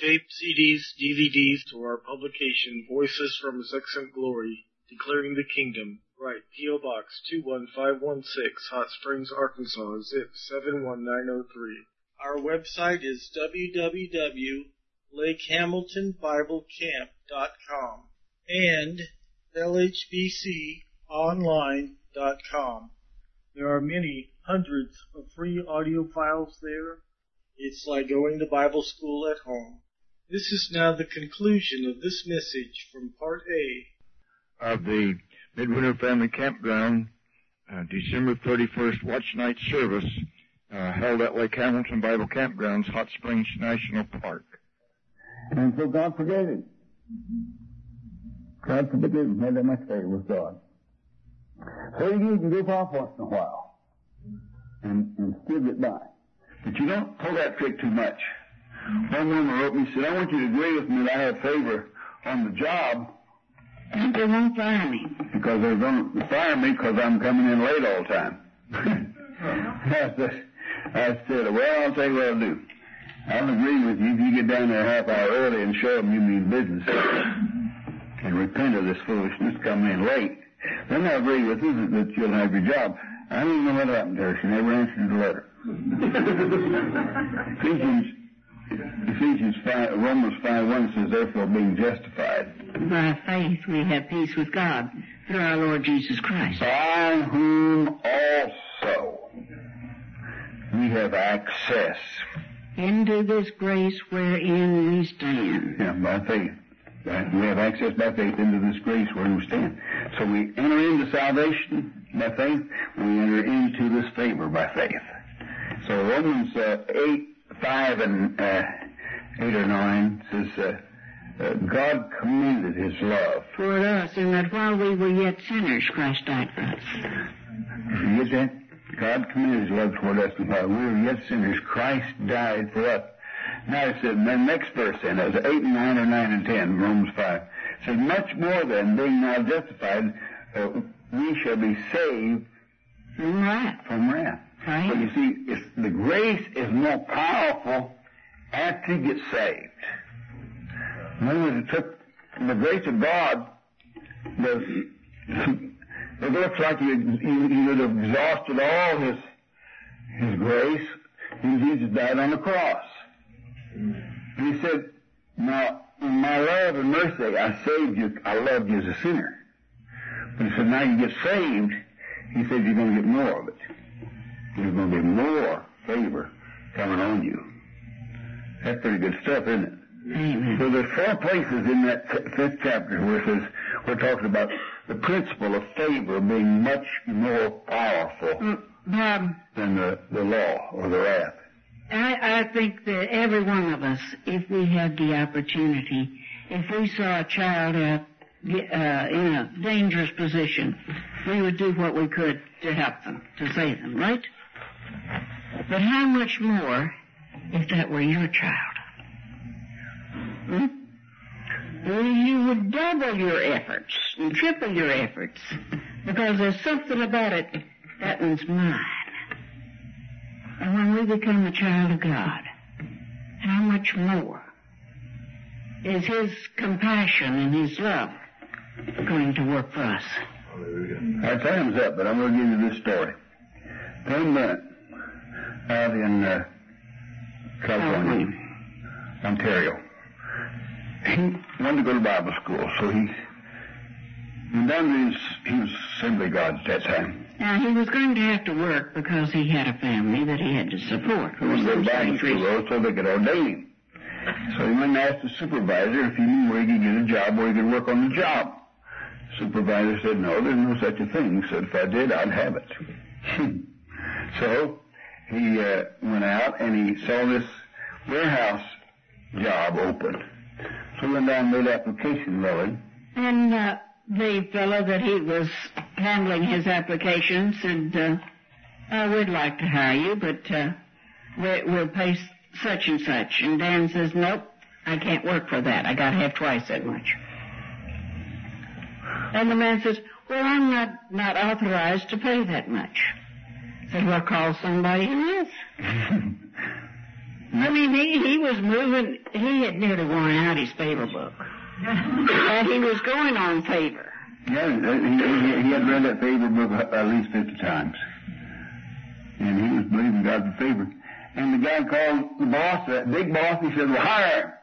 tape, CDs, DVDs to our publication, Voices from His Excellent Glory, Declaring the Kingdom. Write P.O. Box 21516, Hot Springs, Arkansas, zip 71903. Our website is www.lakehamiltonbiblecamp.com and lhbconline.com. There are many hundreds of free audio files there. It's like going to Bible school at home. This is now the conclusion of this message from Part A of the Midwinter Family Campground, December 31st Watch Night Service, held at Lake Hamilton Bible Campgrounds, Hot Springs National Park. And so God forgave him. God forgave him. Had that much favor with God. So you can goof off once in a while and still get by. But you don't pull that trick too much. One woman wrote me and said, I want you to agree with me that I have favor on the job. And they won't fire me. Because they're going to fire me because I'm coming in late all the time. I said, well, I'll tell you what I'll do. I'll agree with you if you get down there a half hour early and show them you mean business and repent of this foolishness coming in late. Then I'll agree with you that you'll have your job. I don't even know what happened to her. She never answered the letter. Ephesians 5, Romans 5:1 says, therefore being justified by faith we have peace with God through our Lord Jesus Christ, by whom also we have access into this grace wherein we stand. Yeah, by faith. We have access by faith into this grace wherein we stand. So we enter into salvation by faith. We enter into this favor by faith. So Romans 8:5 and 8 or 9 says, God commended his love toward us, in that while we were yet sinners, Christ died for us. You get that? God commended his love toward us, and while we were yet sinners, Christ died for us. Now it says, the next verse then, it was 8 and 9 or 9 and 10, Romans 5. It says, much more then, being now justified, we shall be saved from wrath. Right. But you see, the grace is more powerful after you get saved. In other words, it took the grace of God, it looks like he would have exhausted all his grace, and Jesus died on the cross. And he said, now, in my love and mercy, I saved you, I loved you as a sinner. But he said, now you get saved, he said, you're going to get more of it. There's going to be more favor coming on you. That's pretty good stuff, isn't it? Amen. So there's 4 places in that 5th chapter where it says, we're talking about the principle of favor being much more powerful than the law or the wrath. I think that every one of us, if we had the opportunity, if we saw a child out in a dangerous position, we would do what we could to help them, to save them, right? But how much more if that were your child? You would double your efforts and triple your efforts, because there's something about it, that one's mine. And when we become a child of God, how much more is his compassion and his love going to work for us? Our time's up, but I'm going to give you this story. Tom Bennett, out in California, Ontario. He wanted to go to Bible school, so he was Assembly of God at that time. Now, he was going to have to work because he had a family that he had to support. He wanted to go to Bible school so they could ordain him. So he went and asked the supervisor if he knew where he could get a job, where he could work on the job. The supervisor said, no, there's no such a thing. He said, if I did, I'd have it. So he went out and he saw this warehouse job open. So he went down and made application, really. And the fellow that he was handling his application said, we'd like to hire you, but we'll pay such and such. And Dan says, nope, I can't work for that. I got to have twice that much. And the man says, well, I'm not authorized to pay that much. I said, well, call somebody who is. I mean, he was moving. He had nearly worn out his favor book. And he was going on favor. Yeah, he had read that favor book at least 50 times. And he was believing God for favor. And the guy called the boss, that big boss, he said, well, hire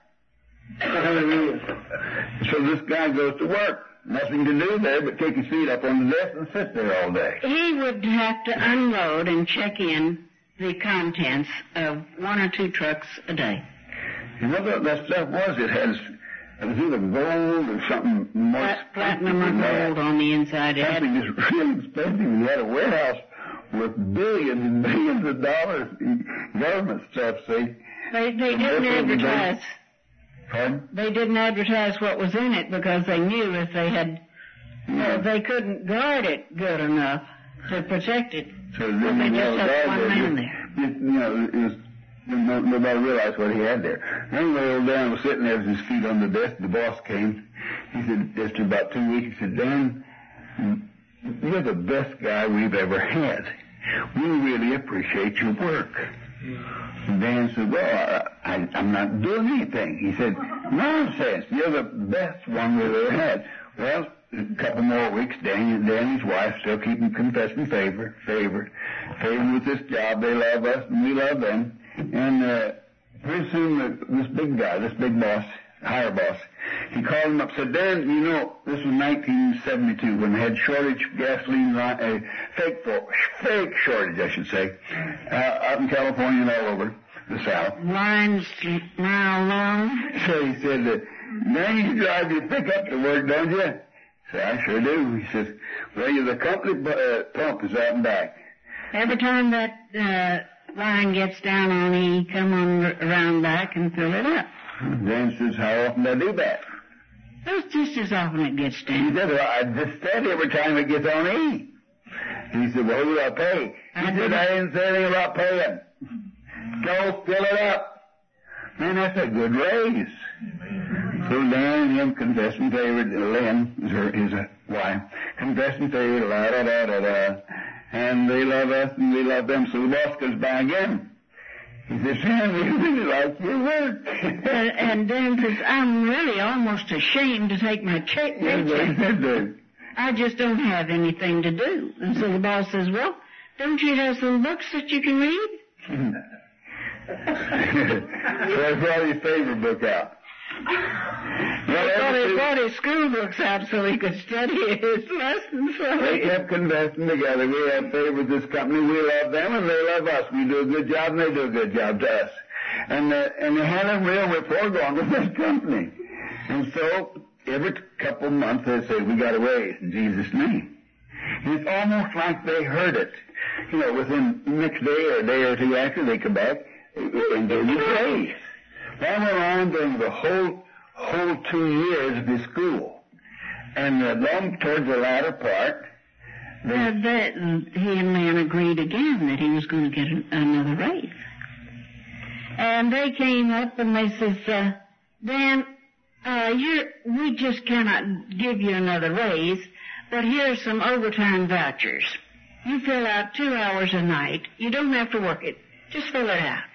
him. So this guy goes to work. Nothing to do there but take his feet up on the desk and sit there all day. He would have to unload and check in the contents of 1 or 2 trucks a day. And what that stuff was, it was either gold or something more platinum or gold on the inside. Something just really expensive. He had a warehouse with billions and billions of dollars in government stuff, see. They didn't advertise. Pardon? They didn't advertise what was in it because they knew if they had, they couldn't guard it good enough to protect it. So they just had one man there. Nobody realized what he had there. Anyway, old Dan was sitting there with his feet on the desk. The boss came. He said, after about 2 weeks, he said, Dan, you're the best guy we've ever had. We really appreciate your work. And Dan said, well, I'm not doing anything. He said, nonsense. You're the best one we've ever had. Well, a couple more weeks, Dan and his wife still keep confessing favor with this job. They love us and we love them. And pretty soon this big guy, this big boss, higher boss, he called him up and said, Dan, you know, this was 1972 when they had shortage of gasoline, fake shortage, I should say, out in California and all over the South. Lines mile long. So he said, Dan, you drive your pickup to work, don't you? I said, I sure do. He says, well, the company pump is out and back. Every time that line gets down on E, come on around back and fill it up. Dan says, how often do I do that? That's just as often it gets down. He said, well, I just said every time it gets on E. He said, well, who do I pay? He said, I didn't say anything about paying. Go fill it up. Man, that's a good raise. So Dan and him confessing favor, Lynn is his wife, confessing favor, la-da-da-da-da. And they love us and we love them. So the boss goes by again. He says, Sam, we really like your work. and Dan says, I'm really almost ashamed to take my check. I just don't have anything to do. And so the boss says, well, don't you have some books that you can read? So I brought his favorite book out. He brought his school books out so he could study his lessons. They kept confessing together. We have favor with this company. We love them and they love us. We do a good job and they do a good job to us. And they had a real rapport going with this company. And so every couple of months they say, we got a raise in Jesus' name. And it's almost like they heard it. You know, within the next day or a day or two after they come back and give you a raise. That went on during the whole 2 years of his school. And then towards the latter part, he and Lynn agreed again that he was going to get another raise. And they came up and they says, Dan, we just cannot give you another raise, but here's some overtime vouchers. You fill out 2 hours a night. You don't have to work it. Just fill it out.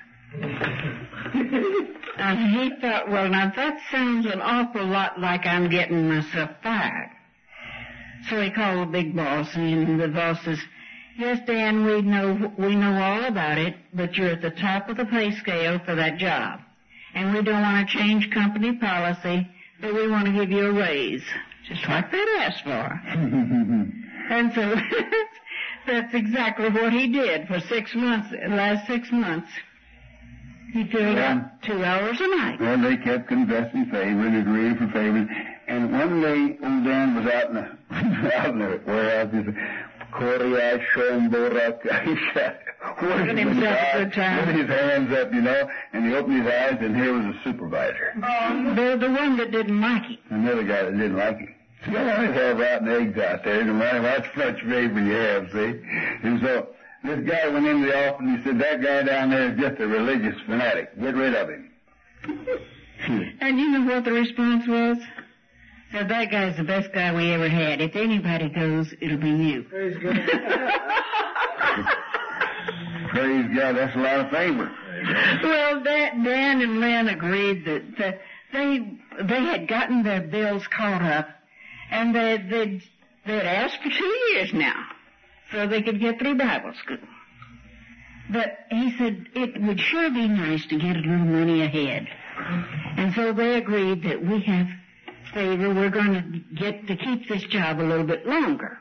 And he thought, well, now that sounds an awful lot like I'm getting myself fired. So he called the big boss, and the boss says, yes, Dan, we know all about it, but you're at the top of the pay scale for that job. And we don't want to change company policy, but we want to give you a raise. Just like they'd asked for. And so that's exactly what he did for 6 months, the last 6 months. He filled out 2 hours a night. Well, they kept confessing favor and agreeing for favor. And one day, old Dan was out in the warehouse. He said, Giving himself a good time. With his hands up, and he opened his eyes, and here was a supervisor. The one that didn't like him. Another guy that didn't like him. So you always have rotten eggs out there, no matter how much favor you have, see? And so this guy went into the office and he said, that guy down there is just a religious fanatic. Get rid of him. And you know what the response was? Said, that guy's the best guy we ever had. If anybody goes, it'll be you. Praise Praise God, that's a lot of favor. Well, Dan and Lynn agreed that they had gotten their bills caught up, and they'd asked for 2 years now so they could get through Bible school. But he said it would sure be nice to get a little money ahead. And so they agreed that we have favor. We're going to get to keep this job a little bit longer.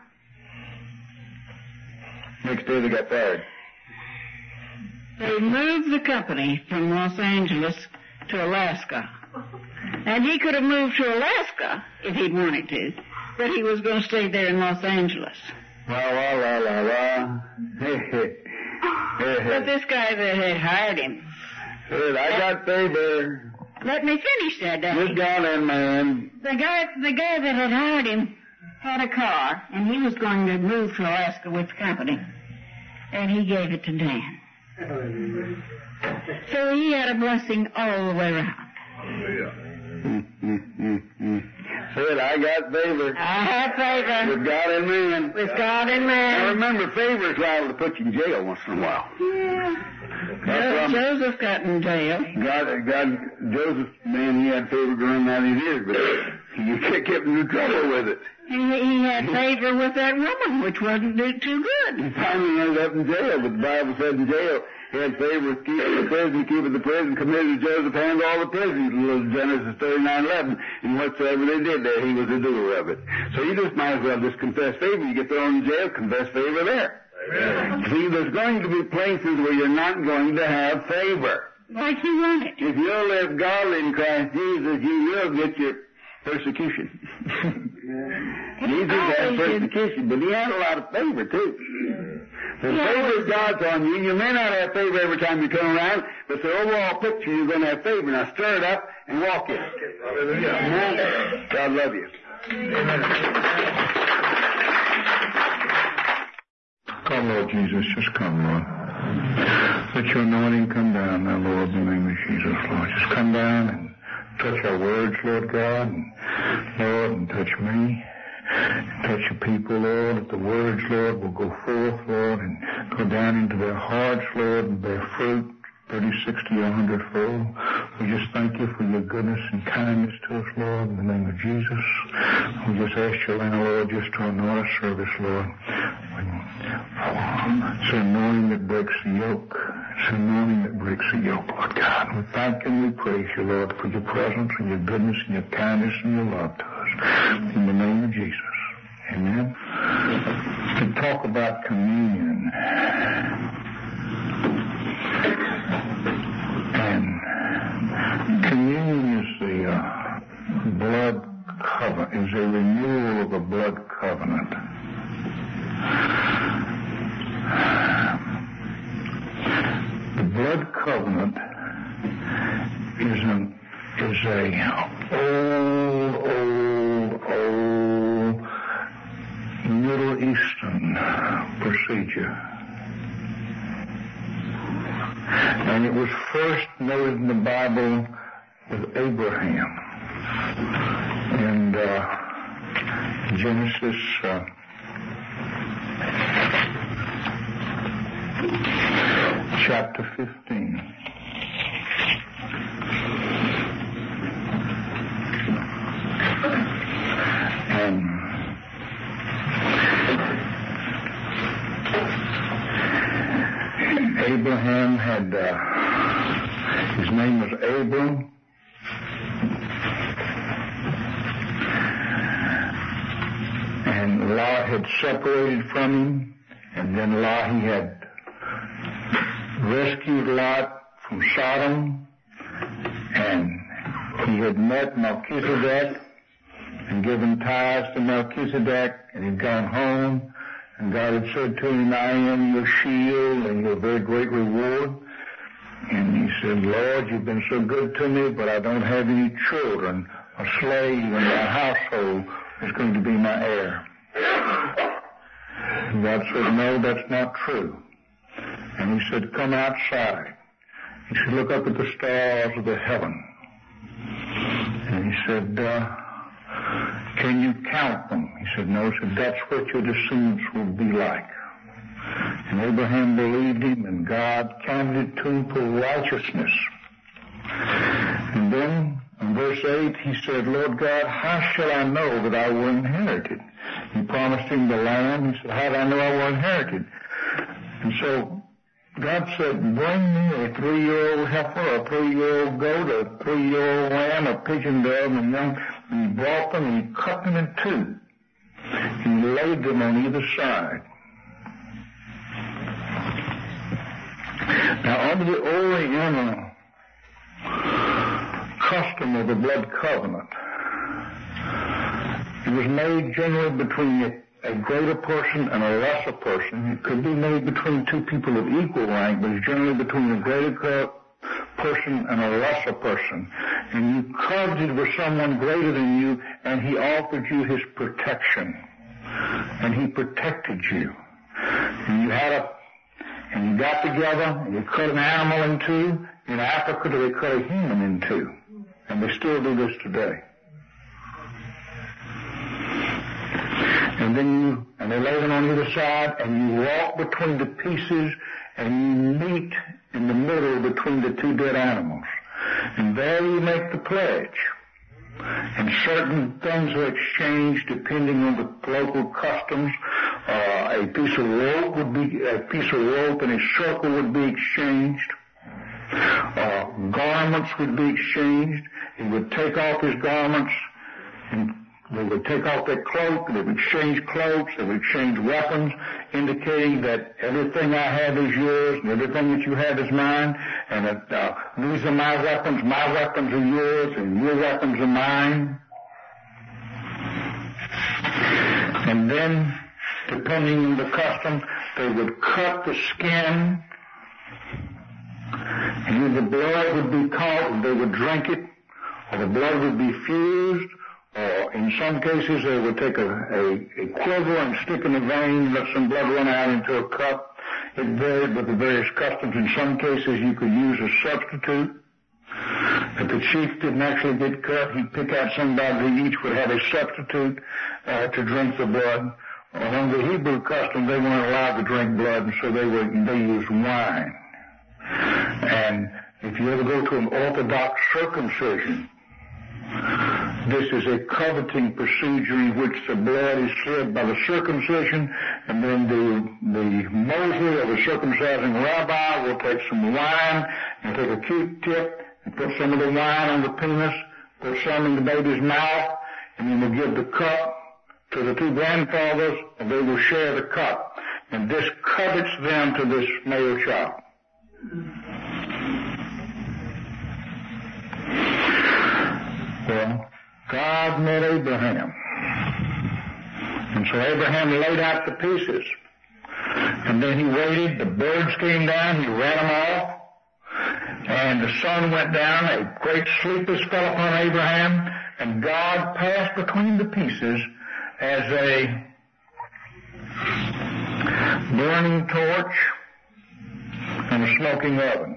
Next day they got fired. They moved the company from Los Angeles to Alaska. And he could have moved to Alaska if he'd wanted to, but he was going to stay there in Los Angeles. But this guy that had hired him said, I got favor. Let me finish that, Daddy. Good God, man. The guy that had hired him had a car, and he was going to move to Alaska with the company, and he gave it to Dan. So he had a blessing all the way around. Said, I got favor. I have favor. With God and man. With God and man. Now remember, favor is liable to put you in jail once in a while. Yeah. Joseph got in jail. Joseph, man, he had favor growing out of his ears, but he kept him in trouble with it. He had favor with that woman, which wasn't too good. He finally ended up in jail, but the Bible said in jail, he had favor with keeping the prison, committed to Joseph and all the prisoners, Genesis 39:11, and whatsoever they did there, he was a doer of it. So you just might as well just confess favor. You get thrown in jail, confess favor there. Amen. See, there's going to be places where you're not going to have favor. Like you want it. If you'll live godly in Christ Jesus, you will get your persecution. Jesus had persecution, but he had a lot of favor too. The favor of God's on you. You may not have favor every time you come around, but the overall picture, you're going to have favor. Now stir it up and walk in it. Hallelujah. God love you. Come, Lord Jesus, just come, Lord. Let your anointing come down now, Lord, in the name of Jesus, Lord. Just come down and touch our words, Lord God, and Lord, and touch me. Touch your people, Lord, that the words, Lord, will go forth, Lord, and go down into their hearts, Lord, and bear fruit, 30, 60, 100-fold. We just thank you for your goodness and kindness to us, Lord, in the name of Jesus. We just ask you now, Lord, just to anoint our service, Lord. It's an anointing that breaks the yoke. It's an anointing that breaks the yoke, Lord God. We thank and we praise you, Lord, for your presence and your goodness and your kindness and your love to us. In the name of Jesus. Amen. To talk about communion. And communion is the blood covenant, is a renewal of a blood covenant. The blood covenant is a old Middle Eastern procedure. And it was first noted in the Bible with Abraham. And Genesis chapter 15. And Abraham had, his name was Abram. And Lot had separated from him, and then he had rescued Lot from Sodom, and he had met Melchizedek and given tithes to Melchizedek, and he'd gone home, and God had said to him, I am your shield and your very great reward. And he said, Lord, you've been so good to me, but I don't have any children. A slave in my household is going to be my heir. And God said, no, that's not true. And he said, come outside. He said, look up at the stars of the heaven. And he said, can you count them? He said, no. He said, that's what your descendants will be like. And Abraham believed him, and God counted it to him for righteousness. And then, in verse 8, he said, Lord God, how shall I know that I will inherit it? He promised him the land. He said, how do I know I will inherit it? And so God said, bring me a 3-year-old heifer, a 3-year-old goat, a 3-year-old lamb, a pigeon dove, and young. And he brought them and he cut them in two. He laid them on either side. Now, under the Oriental custom of the blood covenant, it was made generally between a greater person and a lesser person. It could be made between two people of equal rank, but it's generally between a greater person and a lesser person. And you covenanted with someone greater than you, and he offered you his protection. And he protected you. And you got together, and you cut an animal in two. In Africa, they cut a human in two. And they still do this today. And they lay them on either side, and you walk between the pieces, and you meet in the middle between the two dead animals. And there you make the pledge. And certain things are exchanged depending on the local customs. A piece of rope and a circle would be exchanged. Garments would be exchanged. He would take off his garments, and they would take off their cloak, and they would exchange cloaks, they would exchange weapons, indicating that everything I have is yours, and everything that you have is mine, and that these are my weapons are yours, and your weapons are mine. And then, depending on the custom, they would cut the skin, and the blood would be caught, and they would drink it, or the blood would be fused, or in some cases they would take a quiver and stick in a vein, let some blood run out into a cup. It varied with the various customs. In some cases you could use a substitute. If the chief didn't actually get cut, he'd pick out somebody who each would have a substitute to drink the blood. Among the Hebrew custom, they weren't allowed to drink blood, and so they used wine. And if you ever go to an Orthodox circumcision, this is a coveting procedure in which the blood is shed by the circumcision, and then the Mosley or the circumcising rabbi will take some wine and take a Q-tip and put some of the wine on the penis, put some in the baby's mouth, and then will give the cup to the two grandfathers, and they will share the cup. And this covets them to this male child. Well, God met Abraham. And so Abraham laid out the pieces. And then he waited. The birds came down. He ran them off. And the sun went down. A great sleepiness fell upon Abraham. And God passed between the pieces as a burning torch and a smoking oven.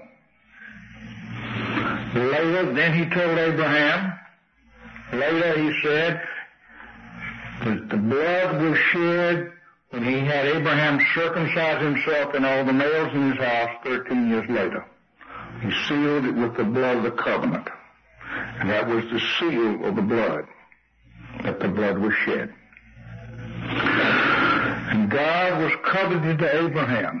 Then he told Abraham, later he said that the blood was shed when he had Abraham circumcise himself and all the males in his house 13 years later. He sealed it with the blood of the covenant. And that was the seal of the blood, that the blood was shed. And God was covenanted to Abraham.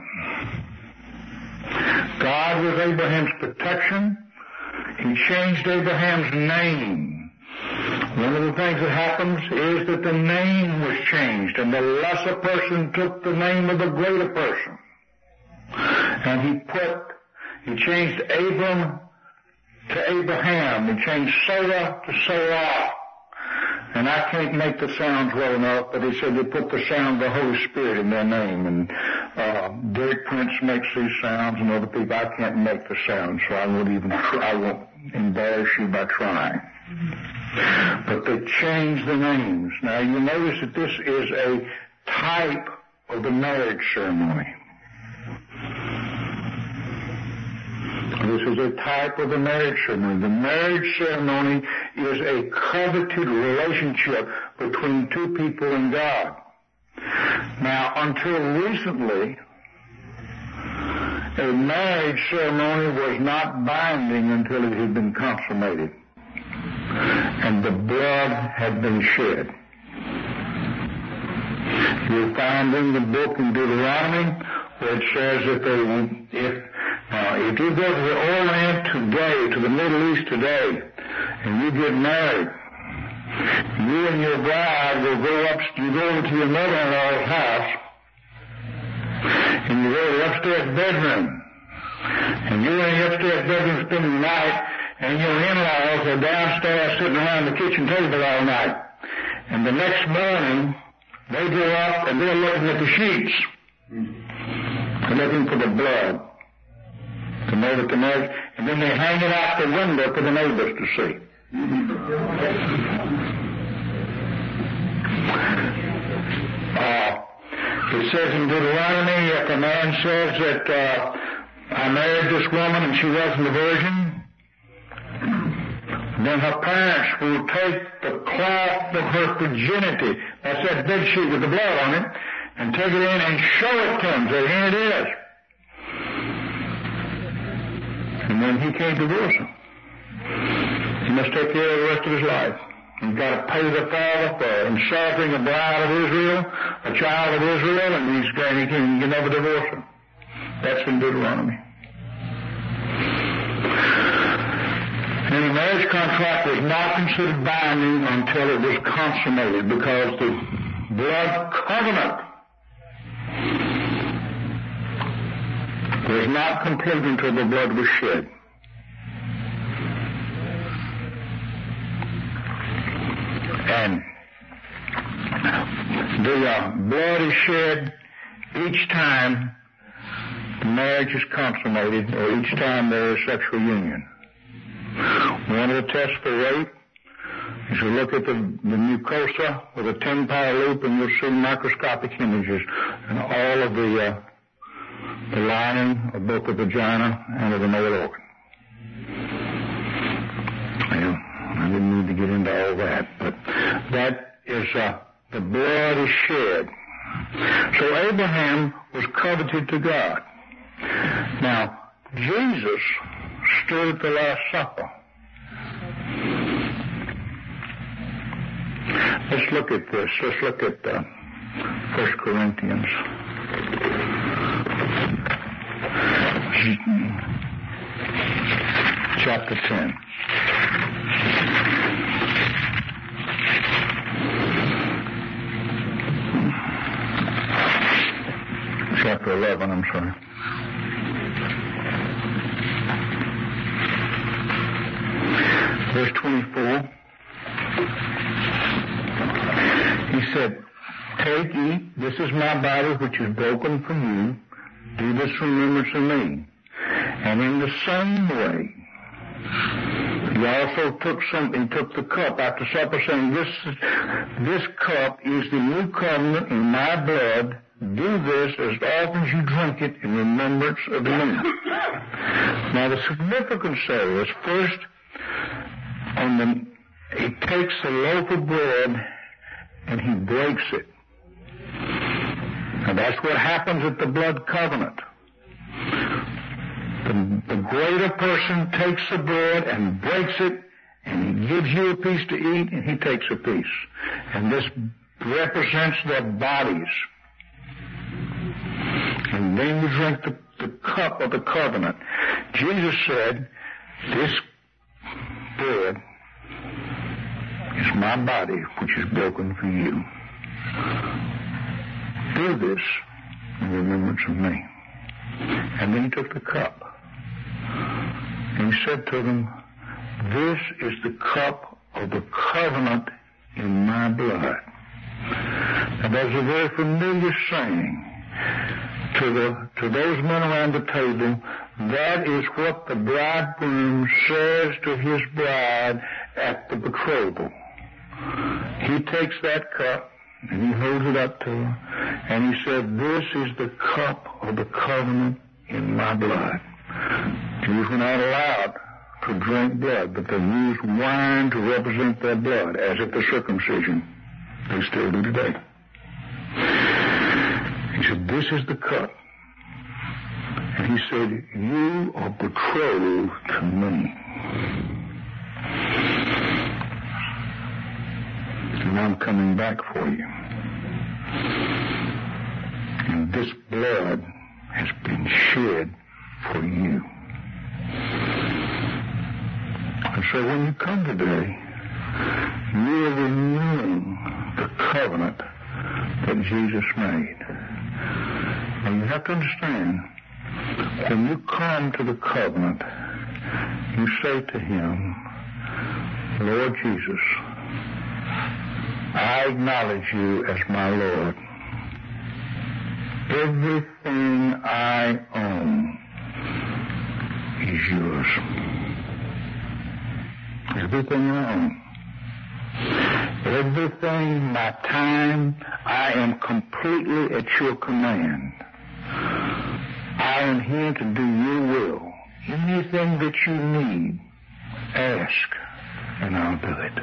God was Abraham's protection. He changed Abraham's name. One of the things that happens is that the name was changed, and the lesser person took the name of the greater person. And he changed Abram to Abraham. He changed Sarah to Sarah. And I can't make the sounds well enough, but he said they put the sound of the Holy Spirit in their name. And Derek Prince makes these sounds, and other people. I can't make the sounds, so I won't embarrass you by trying. But they changed the names. Now you notice that this is a type of the marriage ceremony. This is a type of the marriage ceremony. The marriage ceremony is a coveted relationship between two people and God. Now, until recently, A marriage ceremony was not binding until it had been consummated and the blood had been shed. You'll find in the book in Deuteronomy where it says that if you go to the Orient today, to the Middle East today, and you get married, you and your bride will go over to your mother-in-law's house, and you go to the upstairs bedroom, and you're in the upstairs bedroom spending the night, and your in-laws are downstairs sitting around the kitchen table all night. And the next morning, they go up and they're looking at the sheets. They're looking for the blood to know that the marriage, and then they hang it out the window for the neighbors to see. It says in Deuteronomy, if a man says that I married this woman and she wasn't a virgin, then her parents will take the cloth of her virginity, that's that bed sheet with the blood on it, and take it in and show it to him. Say, here it is. And then he can't divorce her. He must take care of the rest of his life. He's got to pay the father for insulting a bride of Israel, a child of Israel, and he can never divorce her. That's in Deuteronomy. And the marriage contract was not considered binding until it was consummated, because the blood covenant was not complete until the blood was shed. And the blood is shed each time the marriage is consummated, or each time there is sexual union. One of the tests for rape is to look at the mucosa with a 10-power loop, and you'll see microscopic images and all of the lining of both the vagina and of the male organ. Well, I didn't need to get into all that, but that is, the blood is shed. So Abraham was coveted to God. Now, Jesus stood at the Last Supper. Let's look at this. Let's look at 1 Corinthians. Chapter 10. Chapter 11, I'm sorry. Verse 24. He said, take, eat, this is my body which is broken for you. Do this in remembrance of me. And in the same way, he also took the cup after supper, saying, this cup is the new covenant in my blood. Do this as often as you drink it in remembrance of me. Now the significance there is, first, he takes a loaf of bread and he breaks it. And that's what happens at the blood covenant. The greater person takes the bread and breaks it, and he gives you a piece to eat, and he takes a piece. And this represents their bodies. And then you drink the cup of the covenant. Jesus said, this bread is my body, which is broken for you. Do this in remembrance of me. And then he took the cup. And he said to them, this is the cup of the covenant in my blood. And there's a very familiar saying to those men around the table. That is what the bridegroom says to his bride at the betrothal. He takes that cup and he holds it up to her, and he said, this is the cup of the covenant in my blood. Jews were not allowed to drink blood, but they used wine to represent their blood, as at the circumcision. They still do today. He said, this is the cup. And He said, you are betrothed to me. And I'm coming back for you. And this blood has been shed for you. And so when you come today, you are renewing the covenant that Jesus made. And you have to understand, when you come to the covenant, you say to him, Lord Jesus, I acknowledge you as my Lord. Everything I own is yours. Everything I own. Everything, my time, I am completely at your command. I am here to do your will. Anything that you need, ask, and I'll do it.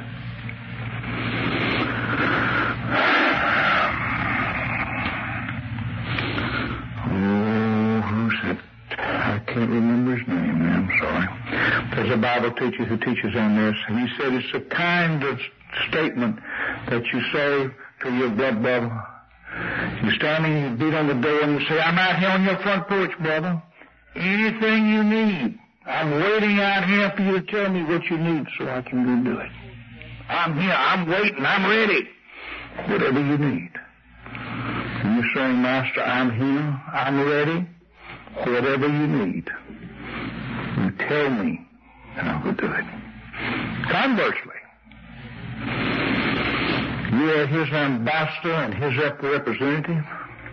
Oh, who's that? I can't remember his name now, I'm sorry. There's a Bible teacher who teaches on this, and he said it's a kind of statement that you say to your blood brother. You're standing, you beat on the door, and you say, I'm out here on your front porch, brother. Anything you need. I'm waiting out here for you to tell me what you need so I can go do it. I'm here, I'm waiting, I'm ready. Whatever you need. And you're saying, Master, I'm here, I'm ready. Whatever you need. You tell me, and I'll go do it. Conversely, you are his ambassador and his representative.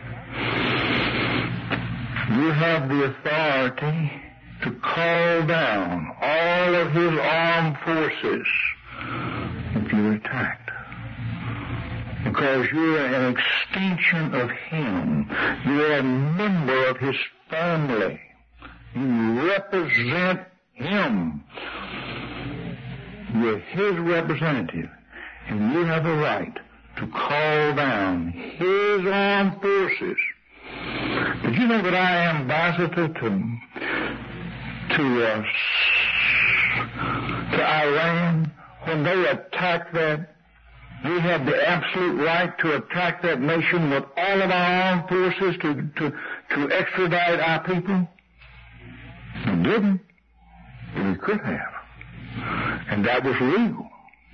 You have the authority to call down all of his armed forces if you're attacked. Because you're an extension of him. You're a member of his family. You represent him. You're his representative. And you have a right to call down his armed forces. Did you know that I am ambassador to Iran? When they attack that, we have the absolute right to attack that nation with all of our armed forces to extradite our people? We didn't. But we could have. And that was legal.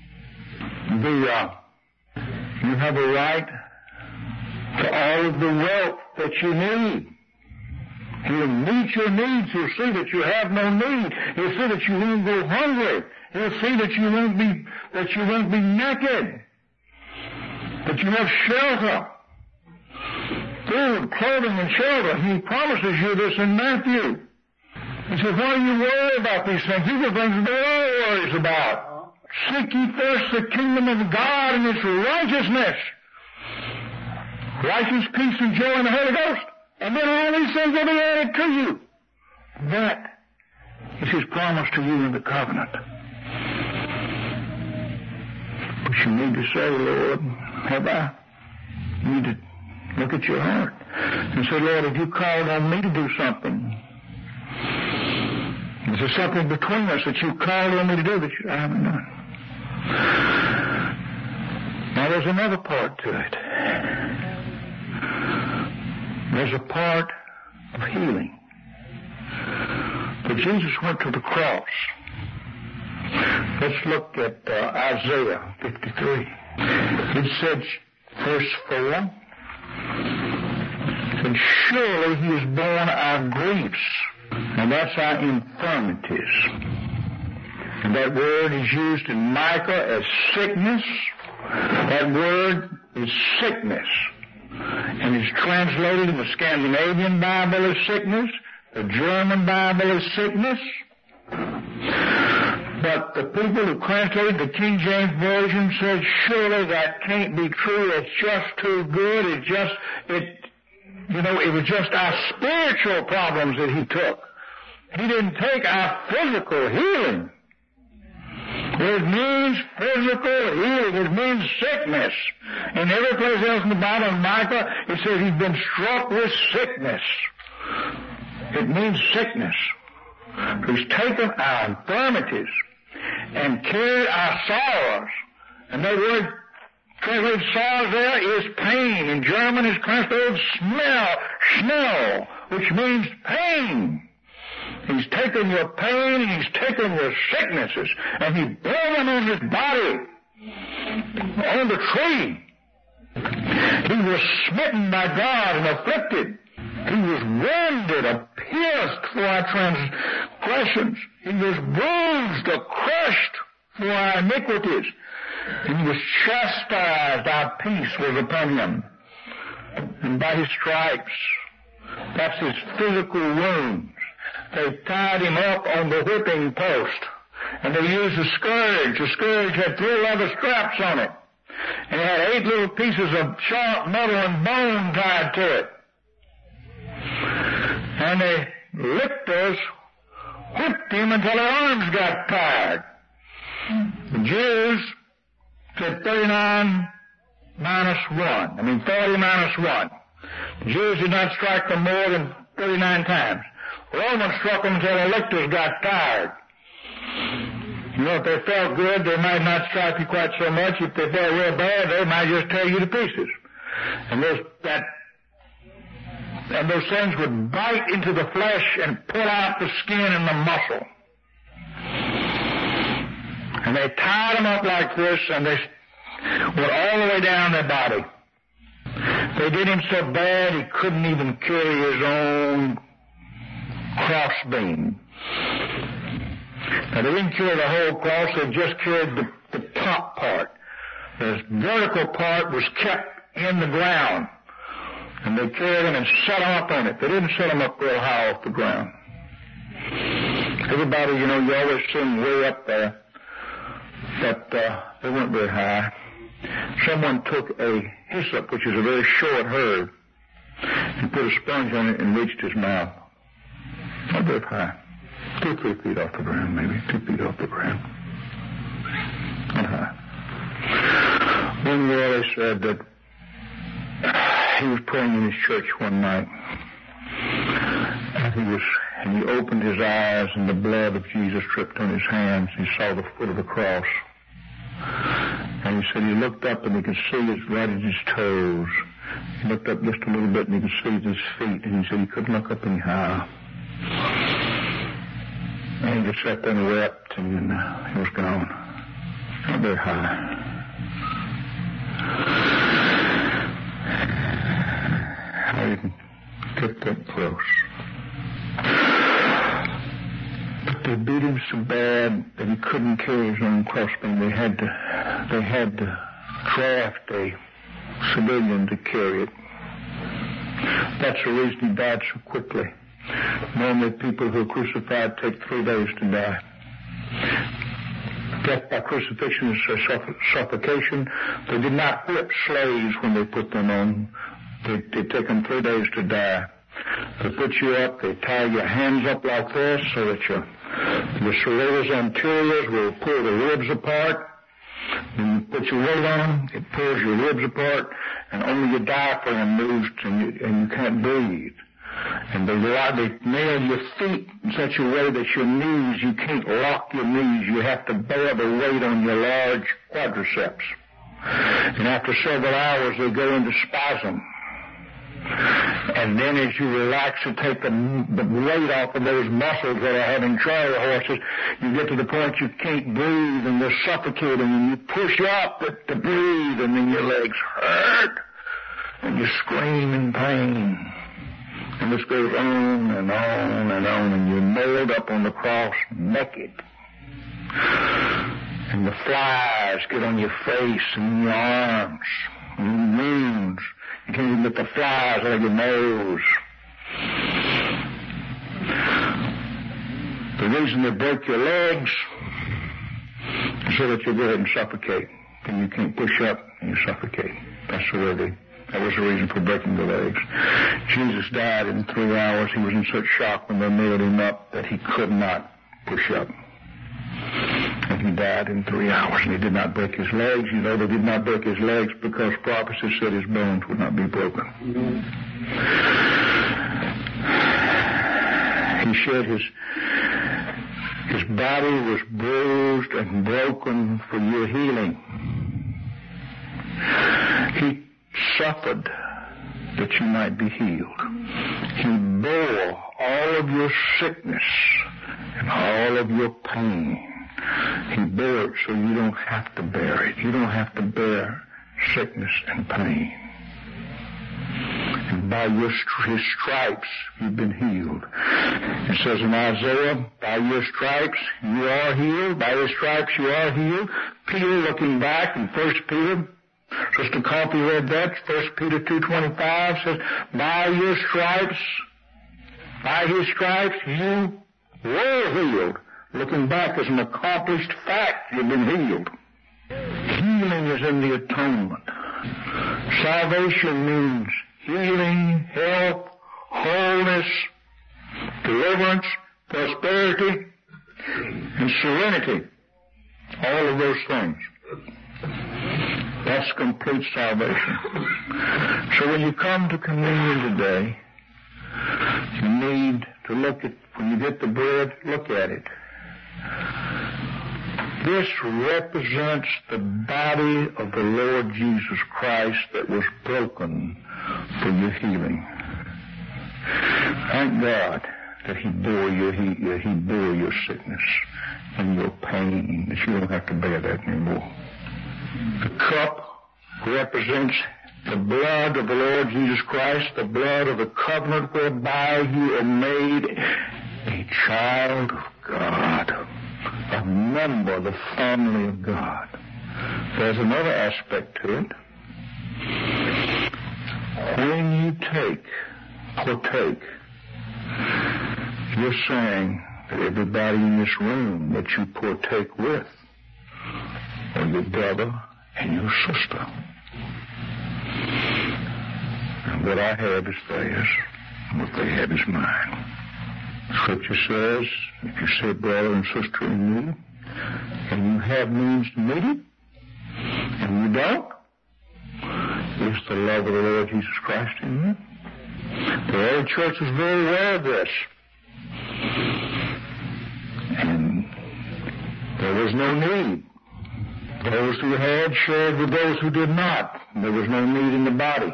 You have a right to all of the wealth that you need. He'll meet your needs. He'll see that you have no need. He'll see that you won't go hungry. He'll see that you won't be naked. That you have shelter. Food, clothing, and shelter. He promises you this in Matthew. He says, why do you worry about these things? These are things the world worries about. Seek ye first the kingdom of God and its righteousness. Righteous, peace, and joy in the Holy Ghost. And then all these things will be added to you. That is his promise to you in the covenant. But you need to say, Lord, have I? You need to look at your heart and say, Lord, have you called on me to do something? Is there something between us that you called on me to do that I haven't done? Now there's another part to it. There's a part of healing. But Jesus went to the cross. Let's look at Isaiah 53. It said, verse 4, and surely he has borne our griefs, and that's our infirmities. And that word is used in Micah as sickness. That word is sickness. And it's translated in the Scandinavian Bible as sickness. The German Bible as sickness. But the people who translated the King James Version said, surely that can't be true. It's just too good. It was just our spiritual problems that he took. He didn't take our physical healing. It means physical healing. It means sickness. And every place else in the Bible, in Micah, it says he's been struck with sickness. It means sickness. He's taken our infirmities and carried our sorrows. And the word translated sorrows there is pain. In German it's translated Schnell, which means pain. He's taken your pain and he's taken your sicknesses and he bore them on his body on the tree. He was smitten by God and afflicted. He was wounded or pierced for our transgressions. He was bruised or crushed for our iniquities. And he was chastised. Our peace was upon him. And by his stripes, that's his physical wounds. They tied him up on the whipping post. And they used a scourge. The scourge had 3 leather straps on it. And it had 8 little pieces of sharp metal and bone tied to it. And the lictors whipped him until their arms got tired. The Jews said 39 minus 1. 40 minus 1. The Jews did not strike them more than 39 times. The Romans struck them until the lictors got tired. If they felt good, they might not strike you quite so much. If they felt real bad, they might just tear you to pieces. And those things would bite into the flesh and pull out the skin and the muscle. And they tied him up like this, and they went all the way down their body. They did him so bad he couldn't even carry his own crossbeam. Now, they didn't carry the whole cross, they just carried the top part. The vertical part was kept in the ground. And they carried him and set him up on it. They didn't set him up real high off the ground. Everybody, you always see them way up there. But they weren't very high. Someone took a hyssop, which is a very short herb, and put a sponge on it and reached his mouth. Not very high. 2 or 3 feet off the ground, maybe. 2 feet off the ground. Not high. One year they said that he was praying in his church one night. And he opened his eyes and the blood of Jesus dripped on his hands. He saw the foot of the cross. And he said he looked up and he could see right at his toes. He looked up just a little bit and he could see his feet. And he said he couldn't look up any higher. And he just sat there and wept, and he was gone. Not very high. How you can get that close. But they beat him so bad that he couldn't carry his own crossbeam. They had to draft a civilian to carry it. That's the reason he died so quickly. Normally people who are crucified take 3 days to die. Death by crucifixion is suffocation. They did not whip slaves when they put them on. They take them 3 days to die. They put you up, they tie your hands up like this so that your serratus anteriors will pull the ribs apart. When you put your weight on them, it pulls your ribs apart, and only your diaphragm moves and you can't breathe. And they nail your feet in such a way that your knees, you can't lock your knees. You have to bear the weight on your large quadriceps. And after several hours, they go into spasm. And then as you relax and take the weight off of those muscles that are having chariot horses, you get to the point you can't breathe and they're suffocating and you push up to breathe and then your legs hurt and you scream in pain. And this goes on and on and on, and you're nailed up on the cross naked. And the flies get on your face and your arms and your wounds. You can't even get the flies out of your nose. The reason they break your legs is so that you go ahead and suffocate. And you can't push up and you suffocate. That's the way that was the reason for breaking the legs. Jesus died in 3 hours. He was in such shock when they nailed him up that he could not push up. And he died in 3 hours, and he did not break his legs. They did not break his legs because prophecy said his bones would not be broken. He said his body was bruised and broken for your healing. He suffered that you might be healed. He bore all of your sickness and all of your pain. He bore it so you don't have to bear it. You don't have to bear sickness and pain. And by his stripes, you've been healed. It says in Isaiah, by your stripes, you are healed. By your stripes, you are healed. Peter, looking back in 1 Peter, Sister Coffey read that, 1 Peter 2:25 says, by his stripes, you were healed. Looking back as an accomplished fact, you've been healed. Healing is in the atonement. Salvation means healing, health, wholeness, deliverance, prosperity, and serenity. All of those things. That's complete salvation. So when you come to communion today, you need to look at, when you get the bread, look at it. This represents the body of the Lord Jesus Christ that was broken for your healing. Thank God that He bore your sickness and your pain, that you don't have to bear that anymore. The cup represents the blood of the Lord Jesus Christ, the blood of the covenant whereby you are made a child of God, a member of the family of God. There's another aspect to it. When you partake, you're saying that everybody in this room that you partake with are your brother and your sister. And what I have is theirs, and what they have is mine. Scripture says, if you say brother and sister in me, and you have means to meet it, and you don't, is the love of the Lord Jesus Christ in you? The early church was very aware of this. And there was no need. Those who had shared with those who did not. There was no need in the body.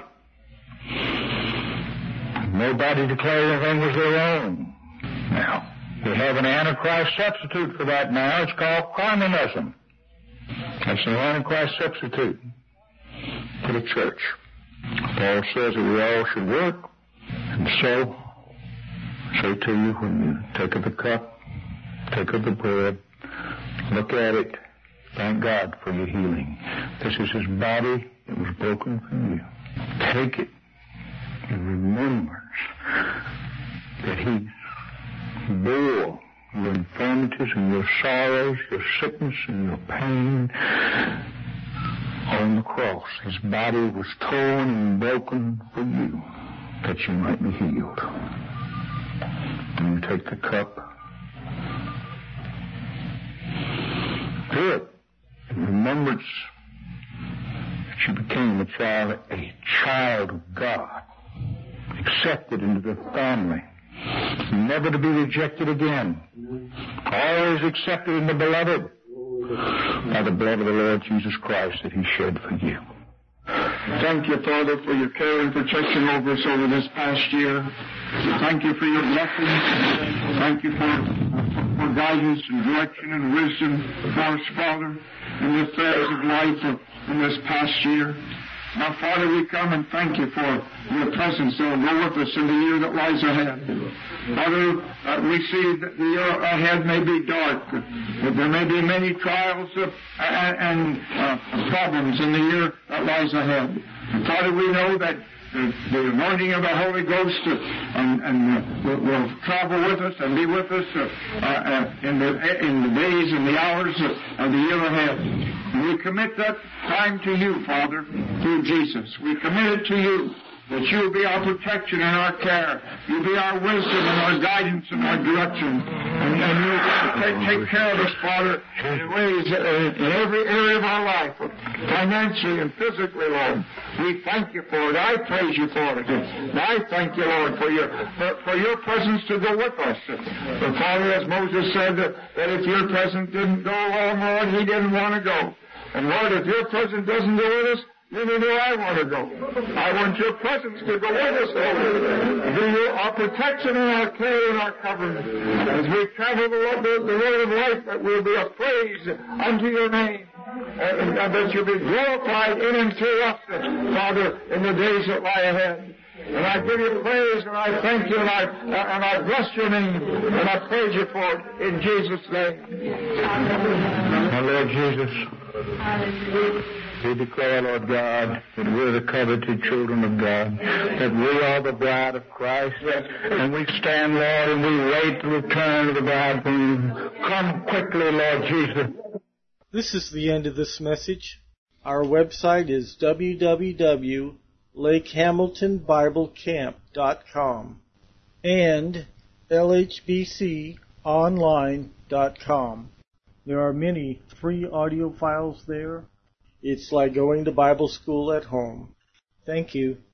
Nobody declared anything was their own. Now, we have an Antichrist substitute for that now. It's called communism. That's an Antichrist substitute for the church. Paul says that we all should work. And so, I say to you, when you take of the cup, take of the bread, look at it, thank God for your healing. This is His body that was broken for you. Take it in remembrance that He bore your infirmities and your sorrows, your sickness and your pain on the cross. His body was torn and broken for you, that you might be healed. And you take the cup. Do it in remembrance that you became a child of God, accepted into the family, never to be rejected again, always accepted in the beloved by the blood of the Lord Jesus Christ that He shed for you. Thank you, Father, for your care and protection over us over this past year. Thank you for your blessings. Thank you for guidance and direction and wisdom for us, Father, in the affairs of life in this past year. Now, Father, we come and thank you for your presence that will go with us in the year that lies ahead. Father, we see that the year ahead may be dark, that there may be many trials and problems in the year that lies ahead. And Father, we know that the anointing of the Holy Ghost will travel with us and be with us in the days and the hours of the year ahead. And we commit that time to you, Father, through Jesus. We commit it to you, that you'll be our protection and our care. You'll be our wisdom and our guidance and our direction. And you'll take care of us, Father, in ways in every area of our life, financially and physically, Lord. We thank you for it. I praise you for it. And I thank you, Lord, for your presence to go with us. But Father, as Moses said, that if your presence didn't go along, Lord, he didn't want to go. And Lord, if your presence doesn't go with us, neither do I want to go. I want your presence to go with us, Lord. Be our protection and our care and our covering. As we travel the road of life, that we'll be a praise unto your name. And that you'll be glorified in and through us, Father, in the days that lie ahead. And I give you praise, and I thank you, and I bless your name, and I praise you for it in Jesus' name. My Lord Jesus, we declare, Lord God, that we're the coveted children of God, that we are the bride of Christ, and we stand, Lord, and we wait the return of the bridegroom. Come quickly, Lord Jesus. This is the end of this message. Our website is www.lakehamiltonbiblecamp.com and lhbconline.com. There are many free audio files there. It's like going to Bible school at home. Thank you.